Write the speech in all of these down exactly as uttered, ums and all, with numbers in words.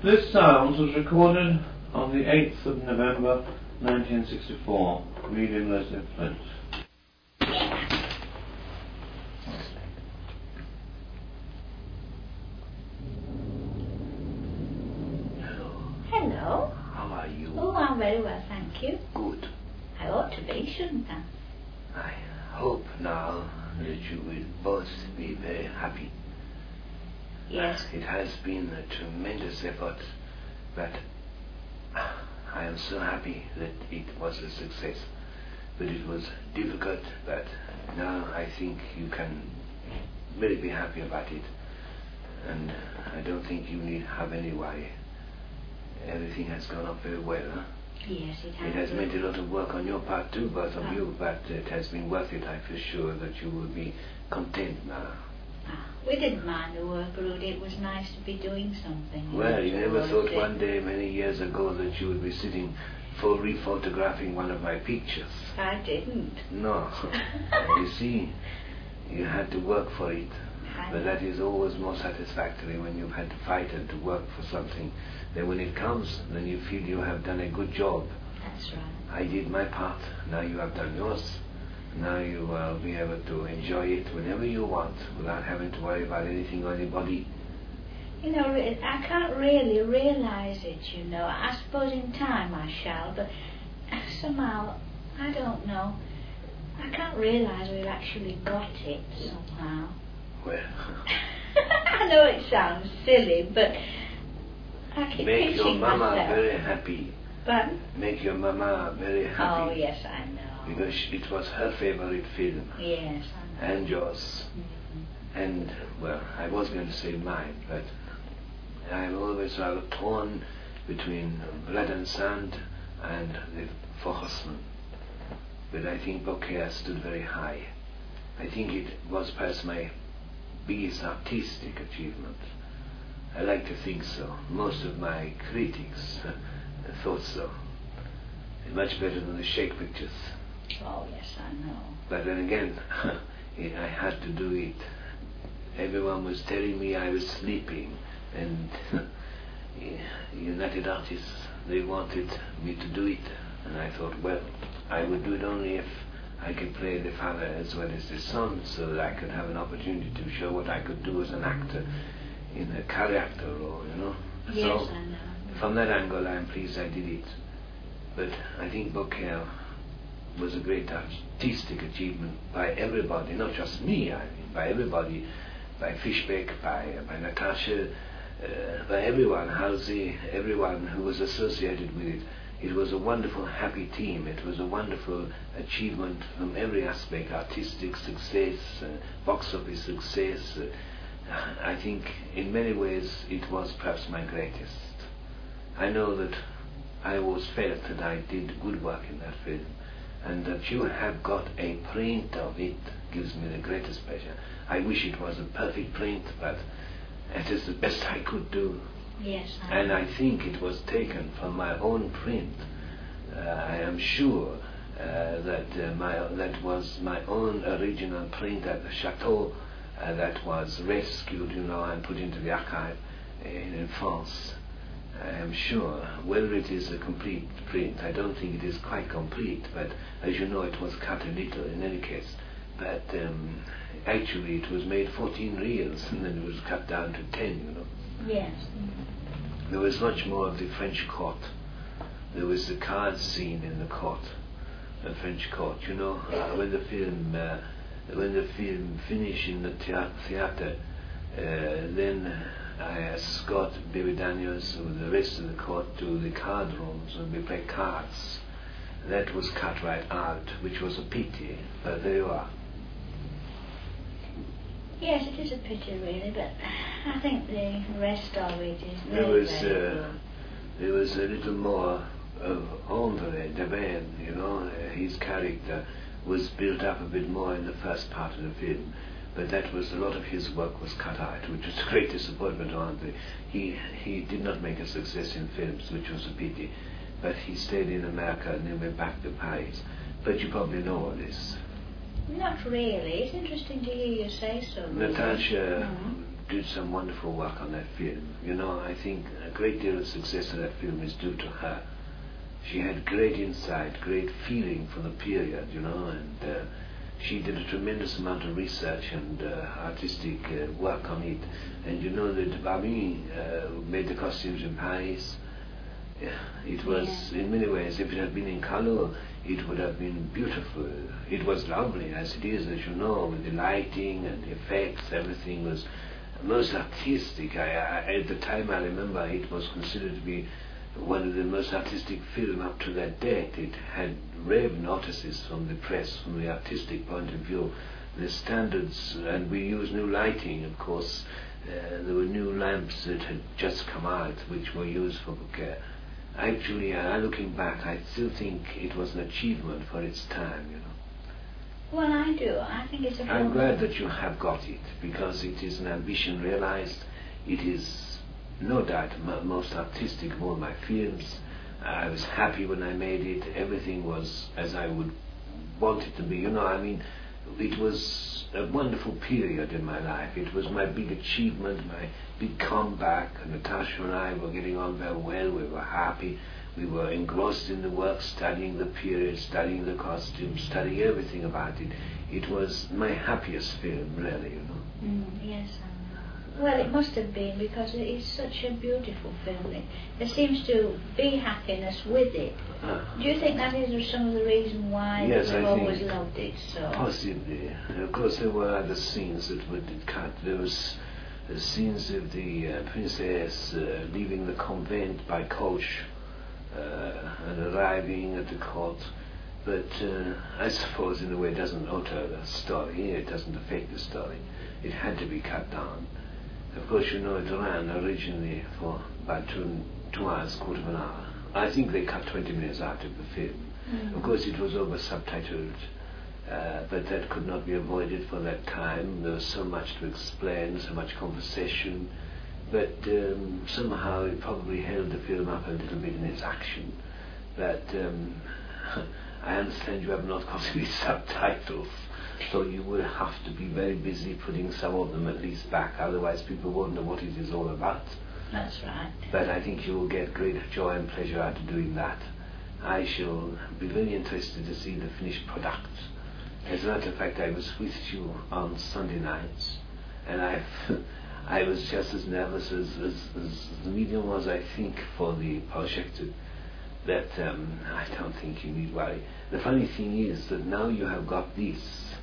This sound was recorded on the eighth of November nineteen sixty-four. Medium Leslie Flint. Hello. How are you? Oh, I'm very well, thank you. Good. I ought to be, shouldn't I? I hope now that you will both be very happy. Yes. It has been a tremendous effort, but I am so happy that it was a success. But it was difficult, but now I think you can really be happy about it. And I don't think you need have any worry. Everything has gone up very well, huh? Yes, it has. It has meant a lot of work on your part too, both of Oh. you, but it has been worth it. I feel sure that you will be content now. Ah, we didn't mind the work, Rudy. It was nice to be doing something. Well, you never That's thought all one day, many years ago, that you would be sitting for rephotographing one of my pictures. I didn't. No. You see, you had to work for it. I But know. that is always more satisfactory when you've had to fight and to work for something. Then when it comes, then you feel you have done a good job. That's right. I did my part, now you have done yours. Now you will be able to enjoy it whenever you want without having to worry about anything or anybody. You know, re- I can't really realise it, you know. I suppose in time I shall, but somehow, I don't know. I can't realise we've actually got it somehow. Well, I know it sounds silly, but I keep make your pinching mama myself. very happy. But Make your mama very happy. oh yes, I know. Because it was her favorite film. Yes, I know. And yours. Mhm. And, well, I was going to say mine, but I'm always rather torn between Blood and Sand and the Four Horsemen. But I think Beaucaire stood very high. I think it was perhaps my biggest artistic achievement. I like to think so. Most of my critics thought so. Much better than the Shake pictures. Oh yes, I know. But then again, I had to do it. Everyone was telling me I was sleeping, and United Artists, they wanted me to do it. And I thought, well, I would do it only if I could play the father as well as the son, so that I could have an opportunity to show what I could do as an actor in a character role, you know. Yes, so I know. from that angle, I'm pleased I did it. But I think Beaucaire was a great artistic achievement by everybody, not just me, I mean, by everybody, by Fishbeck, by, by Natasha, uh, by everyone, Halsey, everyone who was associated with it. It was a wonderful, happy team. It was a wonderful achievement from every aspect, artistic success, uh, box office success. Uh, I think in many ways it was perhaps my greatest. I know that I always felt that I did good work in that film, and that you have got a print of it gives me the greatest pleasure. I wish it was a perfect print, but it is the best I could do. Yes, I And know. I think it was taken from my own print. Uh, I am sure uh, that uh, my that was my own original print at the chateau uh, that was rescued, you know, and put into the archive in, in France. I am sure. Whether it is a complete print, I don't think it is quite complete, but as you know, it was cut a little in any case. But um, actually it was made fourteen reels, and then it was cut down to ten, you know. Yes. There was much more of the French court. There was the card scene in the court, the French court. You know, uh, when the film, uh, when the film finished in the thea- theater, uh, then I escort Baby Daniels with the rest of the court to the card rooms and we play cards. That was cut right out, which was a pity, but there you are. Yes, it is a pity, really, but I think the rest of it is very, There was, very uh, good. there was a little more of Andre Deben, you know. Uh, his character was built up a bit more in the first part of the film, but that was a lot of his work was cut out, which was a great disappointment to Andre. He he did not make a success in films, which was a pity, but he stayed in America and then went back to Paris. But you probably know all this. Not really. It's interesting to hear you say so. really. Natasha Mhm. did some wonderful work on that film. You know, I think a great deal of success of that film is due to her. She had great insight, great feeling for the period, you know, and uh, she did a tremendous amount of research and uh, artistic uh, work on it. And you know that Barbie uh, made the costumes in Paris. Yeah, it was, Yeah. in many ways, if it had been in color, it would have been beautiful. It was lovely, as it is, as you know, with the lighting and the effects. Everything was most artistic. I, I, at the time, I remember it was considered to be one of the most artistic film up to that date. It had rave notices from the press, from the artistic point of view. The standards, and we used new lighting, of course. Uh, there were new lamps that had just come out, which were used for bouquet. Actually, uh, looking back, I still think it was an achievement for its time, you know. Well, I do. I think it's a I'm film. glad that you have got it, because it is an ambition realized. It is, no doubt, m- most artistic of all my films. I was happy when I made it. Everything was as I would want it to be. You know, I mean, it was a wonderful period in my life. It was my big achievement, my big comeback. Natasha and I were getting on very well. We were happy. We were engrossed in the work, studying the period, studying the costumes, studying everything about it. It was my happiest film, really, you know. Mm, yes, I know. Well, it must have been, because it is such a beautiful film. It, there seems to be happiness with it. Uh, Do you think that is some of the reason why Yes, we've I always think loved it so? Possibly. Of course, there were other scenes that were cut. There was the scenes of the uh, princess uh, leaving the convent by coach uh, and arriving at the court. But uh, I suppose, in a way, it doesn't alter the story. It doesn't affect the story. It had to be cut down. Of course, you know, it ran originally for about two, two hours, quarter of an hour. I think they cut twenty minutes out of the film. Mm. Of course, it was over subtitled, uh, but that could not be avoided for that time. There was so much to explain, so much conversation, but um, somehow it probably held the film up a little bit in its action. But um, I understand you have not got any subtitles, so you will have to be very busy putting some of them at least back, otherwise people won't know what it is all about. That's right. But I think you will get great joy and pleasure out of doing that. I shall be very interested to see the finished product. As a matter of fact, I was with you on Sunday nights, and I I was just as nervous as, as, as the medium was, I think, for the projector, that um, I don't think you need worry. The funny thing is that now you have got this,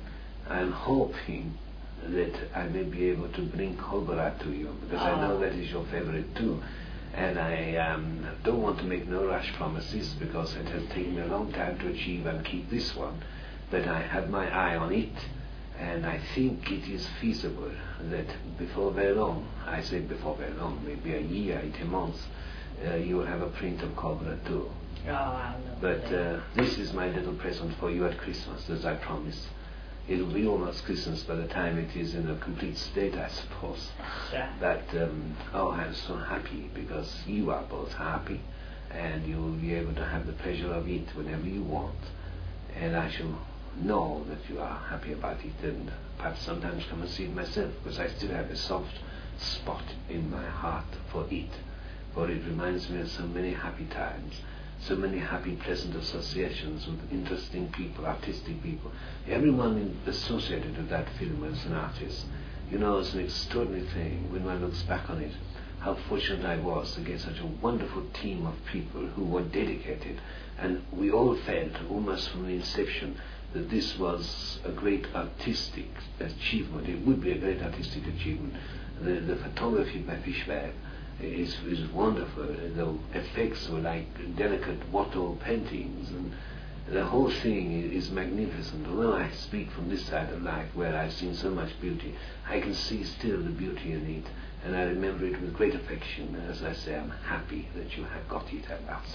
I'm hoping that I may be able to bring Cobra to you, because I know Oh. that is your favorite too. And I um, don't want to make no rash promises, because it has taken me a long time to achieve and keep this one. But I have my eye on it, and I think it is feasible that before very long, I say before very long, maybe a year, eighteen months, uh, you will have a print of Cobra too. Oh, I know. But uh, this is my little present for you at Christmas, as I promised. It will be almost Christmas by the time it is in a complete state, I suppose. That's right. But, um, oh, I'm so happy, because you are both happy, and you will be able to have the pleasure of it whenever you want. And I shall know that you are happy about it, and perhaps sometimes come and see it myself, because I still have a soft spot in my heart for it, for it reminds me of so many happy times, so many happy, pleasant associations with interesting people, artistic people. Everyone in, associated with that film as an artist. You know, it's an extraordinary thing when one looks back on it, how fortunate I was to get such a wonderful team of people who were dedicated, and we all felt, almost from the inception, that this was a great artistic achievement. It would be a great artistic achievement. The, the photography by Fischberg is, is wonderful. The effects were like delicate water paintings, and the whole thing is magnificent. Although I speak from this side of life, where I've seen so much beauty, I can see still the beauty in it, and I remember it with great affection. As I say, I'm happy that you have got it at last.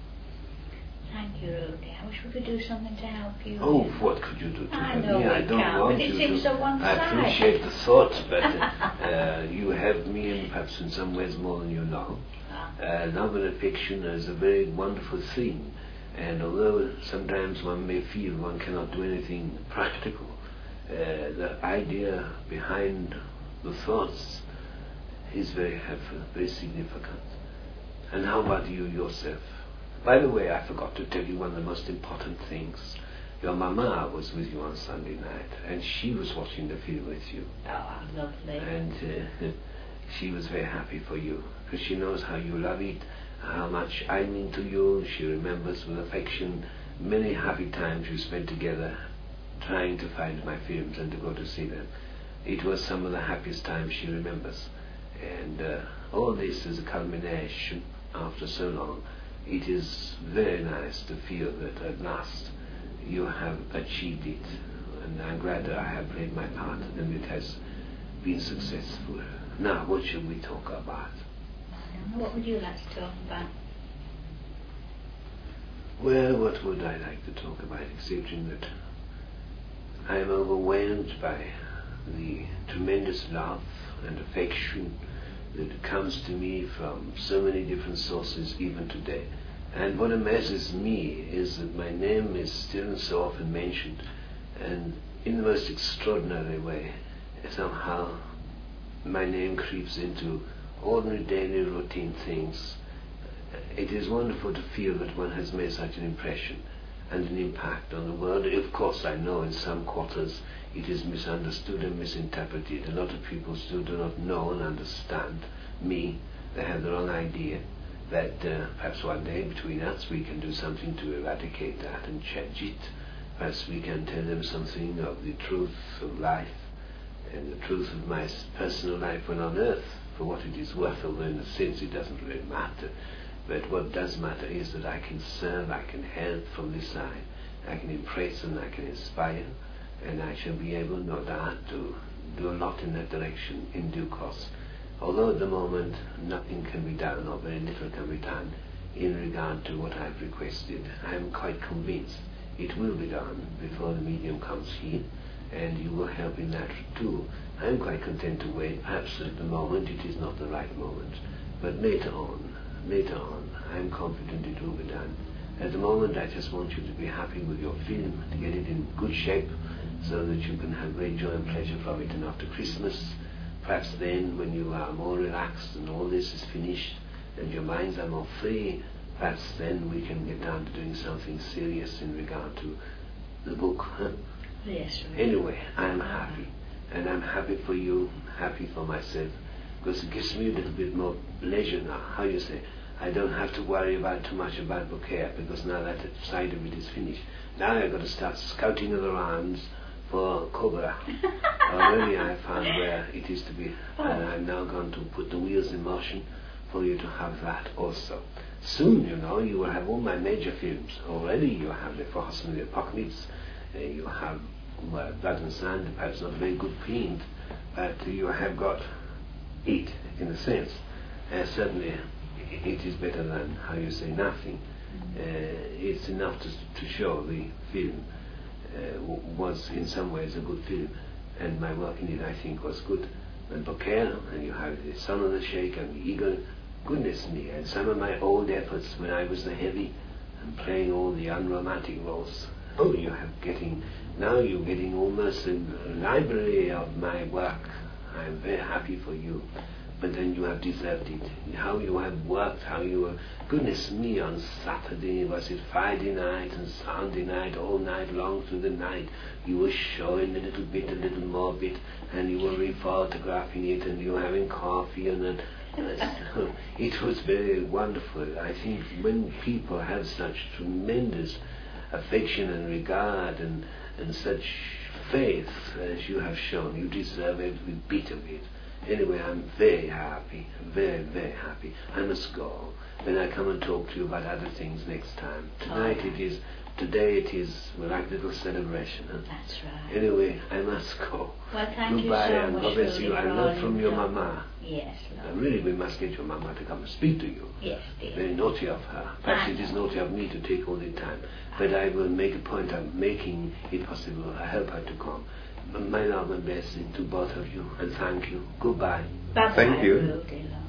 Thank you, Rudy. I wish we could do something to help you. Oh, what could you do to I help know me? I we don't can't, want but it you seems to. so one I side. appreciate the thought, but uh, you have me, and perhaps in some ways more than you know. Uh, love and affection is a very wonderful thing, and although sometimes one may feel one cannot do anything practical, uh, the idea behind the thoughts is very helpful, very significant. And how about you yourself? By the way, I forgot to tell you one of the most important things. Your mama was with you on Sunday night, and she was watching the film with you. Oh, lovely. And uh, she was very happy for you, because she knows how you love it, how much I mean to you. She remembers with affection many happy times you spent together trying to find my films and to go to see them. It was some of the happiest times she remembers. And uh, all this is a culmination after so long. It is very nice to feel that at last you have achieved it, and I'm glad that I have played my part and it has been successful. Now, what should we talk about? What would you like to talk about? Well, what would I like to talk about, except that I am overwhelmed by the tremendous love and affection that comes to me from so many different sources even today. And what amazes me is that my name is still so often mentioned, and in the most extraordinary way, somehow my name creeps into ordinary daily routine things. It is wonderful to feel that one has made such an impression and an impact on the world. Of course, I know in some quarters it is misunderstood and misinterpreted. A lot of people still do not know and understand me. They have the wrong idea that uh, perhaps one day between us we can do something to eradicate that and change it. Perhaps we can tell them something of the truth of life and the truth of my personal life when on earth, for what it is worth, although in a sense it doesn't really matter. But what does matter is that I can serve, I can help from this side, I can impress and I can inspire, and I shall be able, no doubt, to do a lot in that direction in due course. Although at the moment nothing can be done, or very little can be done, in regard to what I've requested, I am quite convinced it will be done before the medium comes here, and you will help in that too. I am quite content to wait. Perhaps at the moment it is not the right moment, but later on, later on, I am confident it will be done. At the moment, I just want you to be happy with your film, to get it in good shape, so that you can have great joy and pleasure from it. And after Christmas, perhaps then, when you are more relaxed and all this is finished, and your minds are more free, perhaps then we can get down to doing something serious in regard to the book. Huh? Yes. Right. Anyway, I'm happy, and I'm happy for you, happy for myself, because it gives me a little bit more leisure now. How you say? I don't have to worry about too much about Beaucaire, because now that side of it is finished. Now I've got to start scouting other rounds for Cobra. Already I found where it is to be, and I'm now going to put the wheels in motion for you to have that also. Soon, you know, you will have all my major films. Already you have The Force and the Apocalypse, uh, you have well, Blood and Sand, perhaps not a very good print, but you have got it, in a sense. Uh, certainly it is better than, how you say, nothing. Uh, it's enough to, to show the film uh, was in some ways a good film, and my work in it, I think, was good. And Beaucaire, and you have The Son of the Sheikh and The Eagle, goodness me, and some of my old efforts when I was the heavy and playing all the unromantic roles. Oh, you have getting, now you're getting almost a library of my work. I'm very happy for you. But then you have deserved it. How you have worked, how you were, goodness me, on Saturday, was it Friday night and Sunday night, all night long through the night, you were showing a little bit, a little more bit, and you were re-photographing it, and you were having coffee, and then uh, it was very wonderful. I think when people have such tremendous affection and regard and, and such faith as you have shown, you deserve every bit of it. Anyway, I'm very happy, very, very happy. I must go. Then I come and talk to you about other things next time. Tonight oh. it is, today it is like a little celebration. Huh? That's right. Anyway, I must go. Well, thank Goodbye, you so and much. God bless you. I love from your love. mama. Yes, Uh, love. really, we must get your mama to come and speak to you. Yes, dear. Very naughty of her. Perhaps I it is know. naughty of me to take all the time. But I will make a point of making it possible. I help her to come. My love and blessing to both of you, and thank you. Goodbye. Bye-bye, Thank you. Ruth, dear love.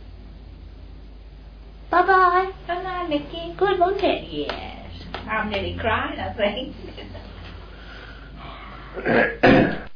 Bye-bye. Bye-bye, Mickey. Good, wasn't it? Yes. I'm nearly crying, I think.